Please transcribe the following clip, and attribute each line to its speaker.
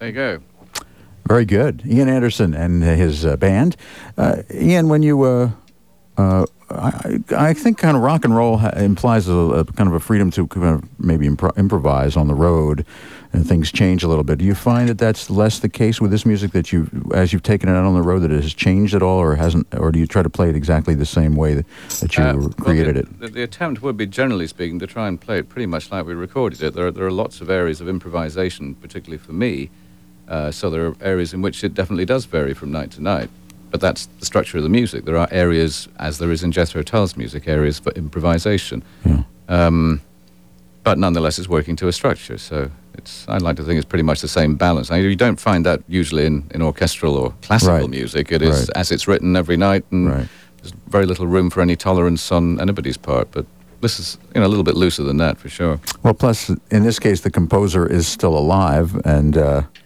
Speaker 1: There you go.
Speaker 2: Very good. Ian Anderson and his band. Ian, when you... I think kind of rock and roll implies a kind of a freedom to kind of maybe improvise on the road, and things change a little bit. Do you find that that's less the case with this music, that as you've taken it out on the road, that it has changed at all, or hasn't, or do you try to play it exactly the same way that you created it?
Speaker 1: The attempt would be, generally speaking, to try and play it pretty much like we recorded it. There are lots of areas of improvisation, particularly for me, so there are areas in which it definitely does vary from night to night. But that's the structure of the music. There are areas, as there is in Jethro Tull's music, areas for improvisation. Yeah. But nonetheless, it's working to a structure. So I like to think it's pretty much the same balance. Now, you don't find that usually in orchestral or classical music. It is as it's written every night, and there's very little room for any tolerance on anybody's part. But this is a little bit looser than that, for sure.
Speaker 2: Well, plus, in this case, the composer is still alive, and...